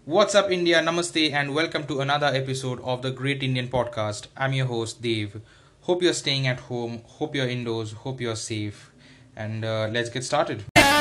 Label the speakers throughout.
Speaker 1: What's up, India? Namaste, and welcome to another episode of the Great Indian Podcast. I'm your host, Dev. Hope you're staying at home, hope you're indoors, hope you're safe, and let's get started.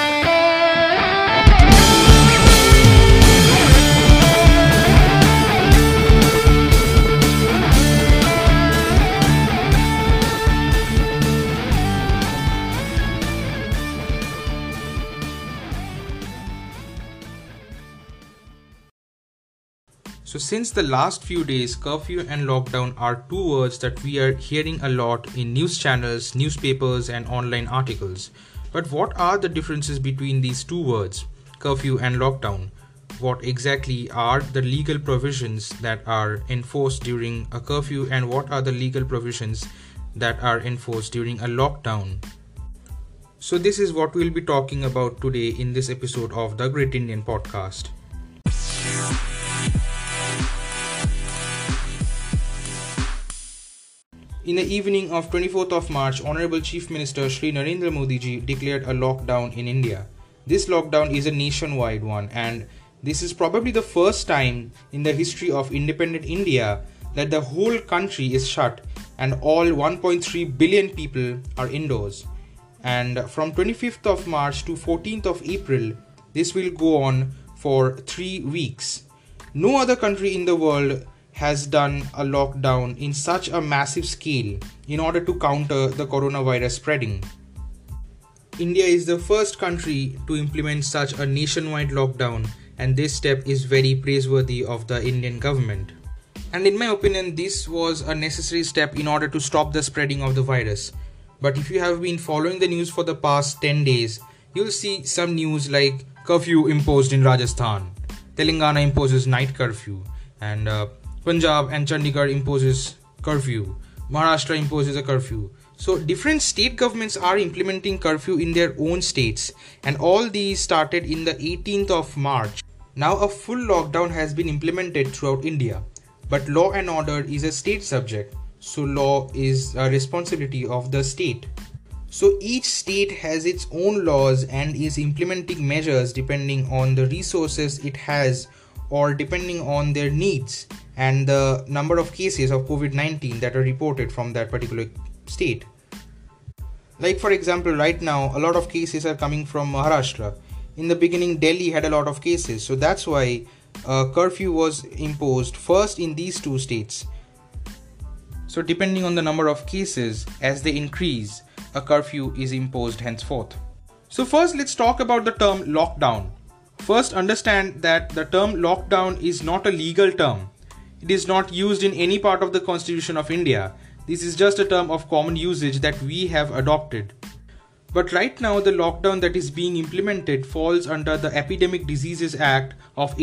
Speaker 1: So, since the last few days, curfew and lockdown are two words that we are hearing a lot in news channels, newspapers, and online articles. But what are the differences between these two words, curfew and lockdown? What exactly are the legal provisions that are enforced during a curfew, and what are the legal provisions that are enforced during a lockdown? So, this is what we'll be talking about today in this episode of the Great Indian Podcast. In the evening of 24th of March, Honorable Chief Minister Shri Narendra Modi ji declared a lockdown in India. This lockdown is a nationwide one, and this is probably the first time in the history of independent India that the whole country is shut and all 1.3 billion people are indoors. And from 25th of March to 14th of April, this will go on for 3 weeks. No other country in the world has done a lockdown in such a massive scale in order to counter the coronavirus spreading. India is the first country to implement such a nationwide lockdown, and this step is very praiseworthy of the Indian government. And in my opinion, this was a necessary step in order to stop the spreading of the virus. But if you have been following the news for the past 10 days, you'll see some news like curfew imposed in Rajasthan, Telangana imposes night curfew, and Punjab and Chandigarh imposes curfew. Maharashtra imposes a curfew. So different state governments are implementing curfew in their own states, and all these started in the 18th of March. Now a full lockdown has been implemented throughout India, but law and order is a state subject, so law is a responsibility of the state. So each state has its own laws and is implementing measures depending on the resources it has or depending on their needs and the number of cases of COVID-19 that are reported from that particular state. Like for example, right now a lot of cases are coming from Maharashtra. In the beginning, Delhi had a lot of cases, so that's why curfew was imposed first in these two states. So depending on the number of cases, as they increase, a curfew is imposed henceforth. So first let's talk about the term lockdown. First, understand that the term lockdown is not a legal term. It is not used in any part of the Constitution of India. This is just a term of common usage that we have adopted. But right now, the lockdown that is being implemented falls under the Epidemic Diseases Act of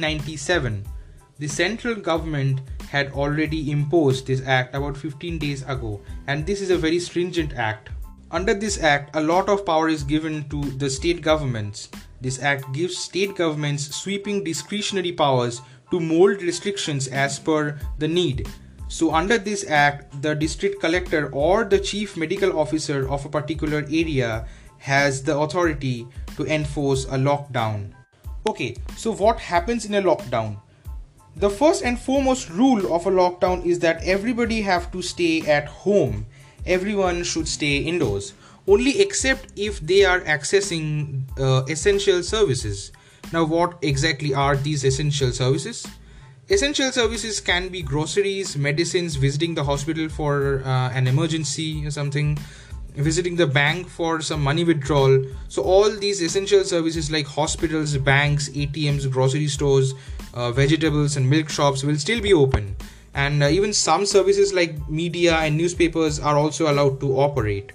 Speaker 1: 1897. The central government had already imposed this act about 15 days ago, and this is a very stringent act. Under this act, a lot of power is given to the state governments. This act gives state governments sweeping discretionary powers to mold restrictions as per the need. So under this act, the district collector or the chief medical officer of a particular area has the authority to enforce a lockdown. Okay, so what happens in a lockdown? The first and foremost rule of a lockdown is that everybody have to stay at home. Everyone should stay indoors, only except if they are accessing essential services. Now, what exactly are these essential services? Essential services can be groceries, medicines, visiting the hospital for an emergency or something, visiting the bank for some money withdrawal. So all these essential services like hospitals, banks, ATMs, grocery stores, vegetables and milk shops will still be open. And even some services like media and newspapers are also allowed to operate.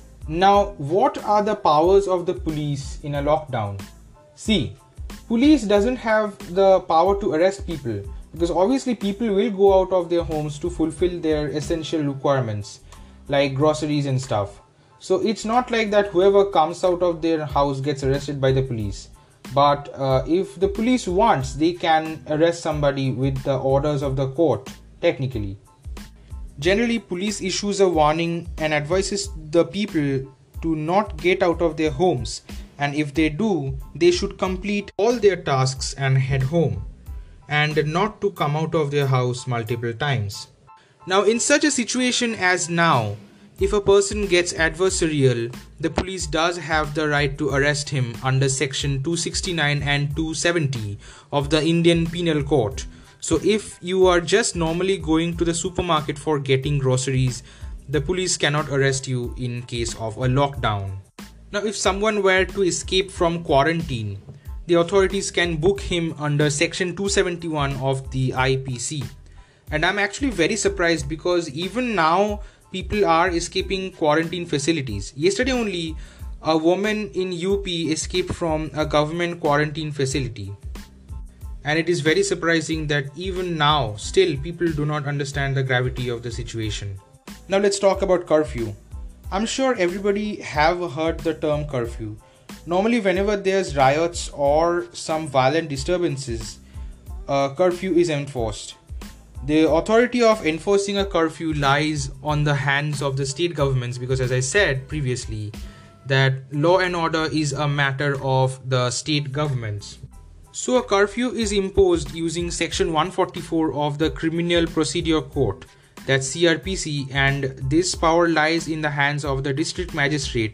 Speaker 1: Now, what are the powers of the police in a lockdown? See, police doesn't have the power to arrest people because obviously people will go out of their homes to fulfill their essential requirements like groceries and stuff. So it's not like that whoever comes out of their house gets arrested by the police. But if the police wants, they can arrest somebody with the orders of the court, technically. Generally, police issues a warning and advises the people to not get out of their homes, and if they do, they should complete all their tasks and head home. and not to come out of their house multiple times. Now, in such a situation as now, if a person gets adversarial, the police does have the right to arrest him under section 269 and 270 of the Indian Penal Code. So if you are just normally going to the supermarket for getting groceries, the police cannot arrest you in case of a lockdown. Now, if someone were to escape from quarantine, the authorities can book him under section 271 of the IPC. And I'm actually very surprised because even now people are escaping quarantine facilities. Yesterday only, a woman in UP escaped from a government quarantine facility. And it is very surprising that even now, still people do not understand the gravity of the situation. Now let's talk about curfew. I'm sure everybody have heard the term curfew. Normally whenever there's riots or some violent disturbances, curfew is enforced. The authority of enforcing a curfew lies on the hands of the state governments because, as I said previously, that law and order is a matter of the state governments. So a curfew is imposed using section 144 of the Criminal Procedure Code, that's CRPC, and this power lies in the hands of the district magistrate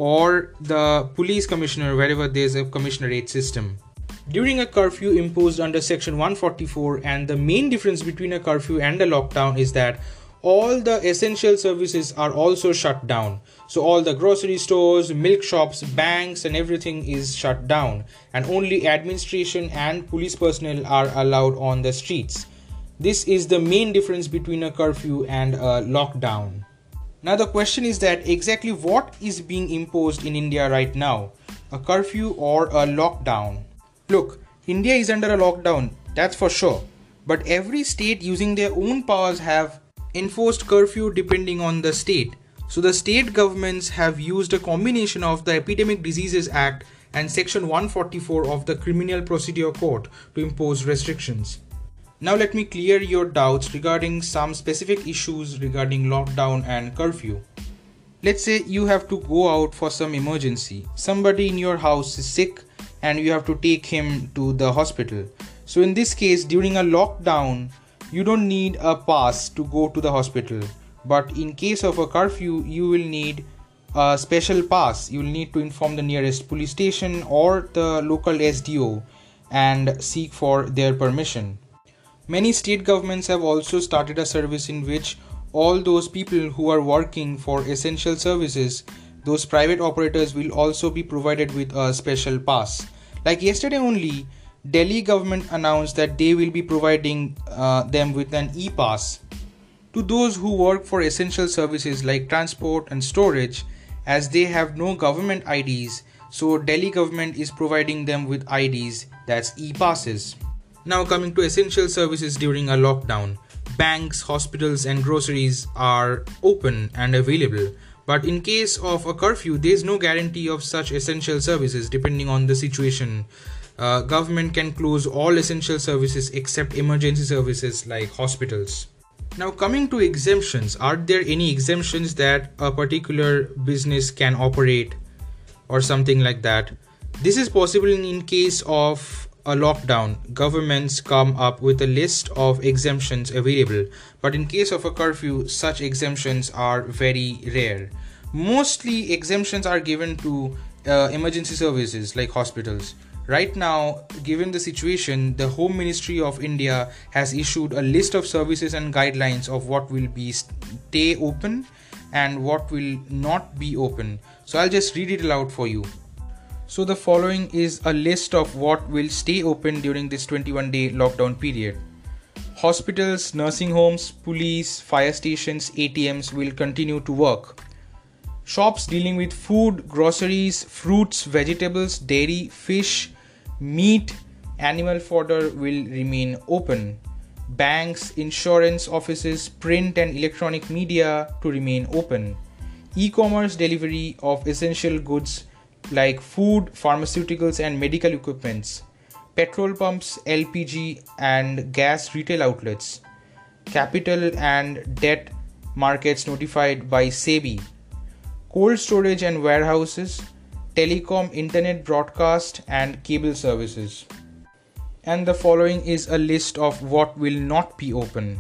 Speaker 1: or the police commissioner wherever there's a commissionerate system. During a curfew imposed under section 144, and the main difference between a curfew and a lockdown is that all the essential services are also shut down. So all the grocery stores, milk shops, banks and everything is shut down, and only administration and police personnel are allowed on the streets. This is the main difference between a curfew and a lockdown. Now the question is that exactly what is being imposed in India right now? A curfew or a lockdown? Look, India is under a lockdown, that's for sure. But every state using their own powers have enforced curfew depending on the state. So the state governments have used a combination of the Epidemic Diseases Act and section 144 of the Criminal Procedure Code to impose restrictions. Now let me clear your doubts regarding some specific issues regarding lockdown and curfew. Let's say you have to go out for some emergency. Somebody in your house is sick and you have to take him to the hospital. So in this case, during a lockdown, you don't need a pass to go to the hospital. But in case of a curfew, you will need a special pass. You will need to inform the nearest police station or the local SDO and seek for their permission. Many state governments have also started a service in which all those people who are working for essential services, those private operators will also be provided with a special pass. Like yesterday only, Delhi government announced that they will be providing them with an e-pass. To those who work for essential services like transport and storage, as they have no government IDs, so Delhi government is providing them with IDs, that's e-passes. Now coming to essential services during a lockdown, banks, hospitals and groceries are open and available. But in case of a curfew, there is no guarantee of such essential services depending on the situation. Government can close all essential services except emergency services like hospitals. Now coming to exemptions, are there any exemptions that a particular business can operate or something like that? This is possible in case of a lockdown. Governments come up with a list of exemptions available, but in case of a curfew, such exemptions are very rare. Mostly exemptions are given to emergency services like hospitals. Right now, given the situation, the Home Ministry of India has issued a list of services and guidelines of what will be stay open and what will not be open. So I'll just read it aloud for you. So the following is a list of what will stay open during this 21-day lockdown period. Hospitals, nursing homes, police, fire stations, ATMs will continue to work. Shops dealing with food, groceries, fruits, vegetables, dairy, fish, meat, animal fodder will remain open. Banks, insurance offices, print and electronic media to remain open. E-commerce delivery of essential goods like food, pharmaceuticals and medical equipments. Petrol pumps, LPG and gas retail outlets. Capital and debt markets notified by SEBI. Cold storage and warehouses, telecom, internet broadcast and cable services. And the following is a list of what will not be open.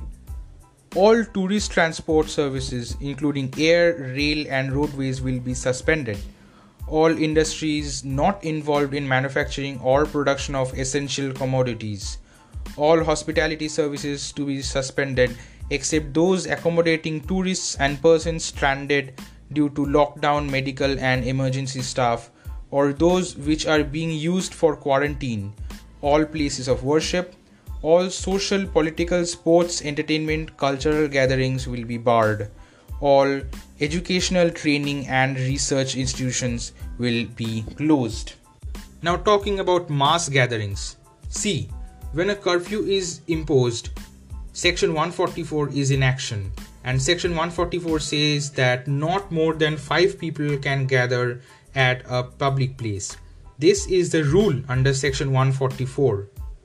Speaker 1: All tourist transport services, including air, rail, and roadways, will be suspended. All industries not involved in manufacturing or production of essential commodities. All hospitality services to be suspended except those accommodating tourists and persons stranded due to lockdown, medical and emergency staff, or those which are being used for quarantine. All places of worship, all social, political, sports, entertainment, cultural gatherings will be barred. All educational, training and research institutions will be closed. Now talking about mass gatherings. See, when a curfew is imposed, Section 144 is in action, and Section 144 says that not more than 5 people can gather at a public place. This is the rule under Section 144.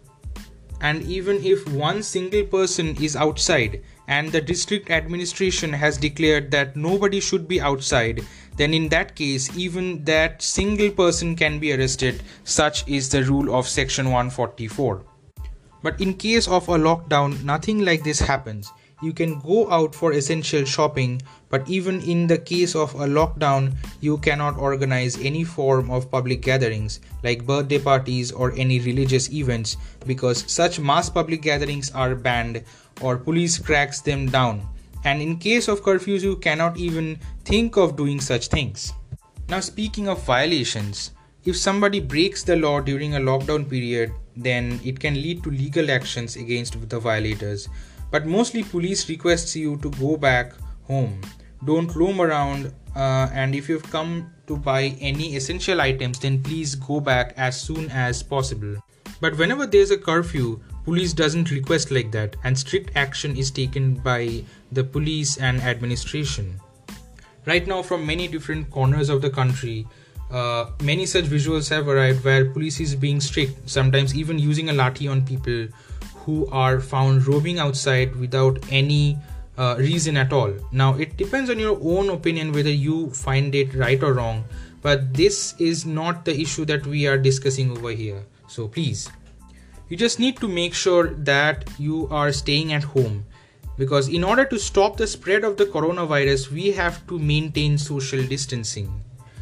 Speaker 1: And even if one single person is outside and the district administration has declared that nobody should be outside, then in that case, even that single person can be arrested. Such is the rule of Section 144. But in case of a lockdown, nothing like this happens. You can go out for essential shopping, but even in the case of a lockdown, you cannot organize any form of public gatherings like birthday parties or any religious events, because such mass public gatherings are banned or police cracks them down. And in case of curfews, you cannot even think of doing such things. Now, speaking of violations, if somebody breaks the law during a lockdown period, then it can lead to legal actions against the violators. But mostly police requests you to go back home. Don't roam around, and if you've come to buy any essential items, then please go back as soon as possible. But whenever there's a curfew, police doesn't request like that, and strict action is taken by the police and administration. Right now, from many different corners of the country, many such visuals have arrived where police is being strict, sometimes even using a lathi on people who are found roaming outside without any reason at all. Now, it depends on your own opinion whether you find it right or wrong, but this is not the issue that we are discussing over here. So please, you just need to make sure that you are staying at home, because in order to stop the spread of the coronavirus, we have to maintain social distancing.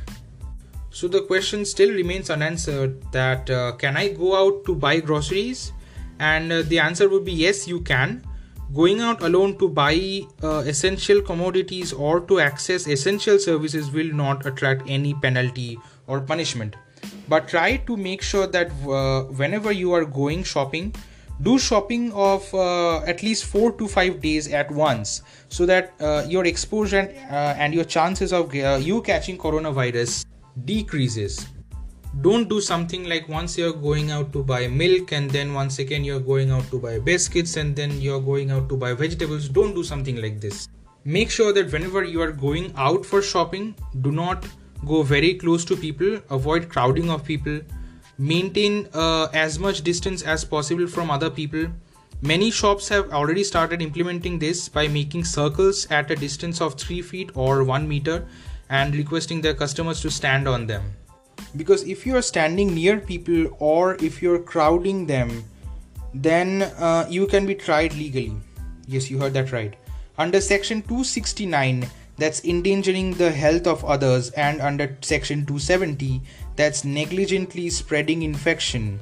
Speaker 1: So the question still remains unanswered that can I go out to buy groceries? And the answer would be yes, you can. Going out alone to buy essential commodities or to access essential services will not attract any penalty or punishment. But try to make sure that whenever you are going shopping, do shopping of at least 4 to 5 days at once, so that your exposure and your chances of you catching coronavirus decreases. Don't do something like once you're going out to buy milk and then once again you're going out to buy biscuits and then you're going out to buy vegetables. Don't do something like this. Make sure that whenever you are going out for shopping, do not go very close to people. Avoid crowding of people. Maintain as much distance as possible from other people. Many shops have already started implementing this by making circles at a distance of 3 feet or 1 meter and requesting their customers to stand on them. Because if you are standing near people or if you're crowding them, then you can be tried legally. Yes, you heard that right. Under Section 269, that's endangering the health of others, and under Section 270, that's negligently spreading infection.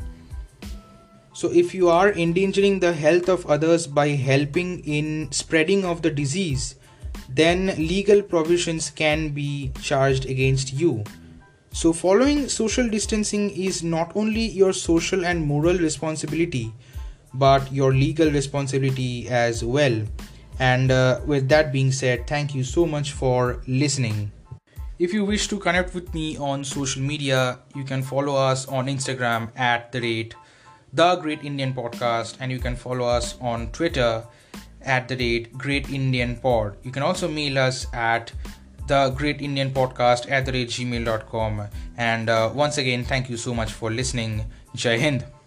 Speaker 1: So if you are endangering the health of others by helping in spreading of the disease, then legal provisions can be charged against you. So following social distancing is not only your social and moral responsibility, but your legal responsibility as well. And with that being said, thank you so much for listening. If you wish to connect with me on social media, you can follow us on Instagram at @The Great Indian Podcast, and you can follow us on Twitter at Great Indian Pod. You can also mail us at thegreatindianpodcast@gmail.com. And once again, thank you so much for listening. Jai Hind.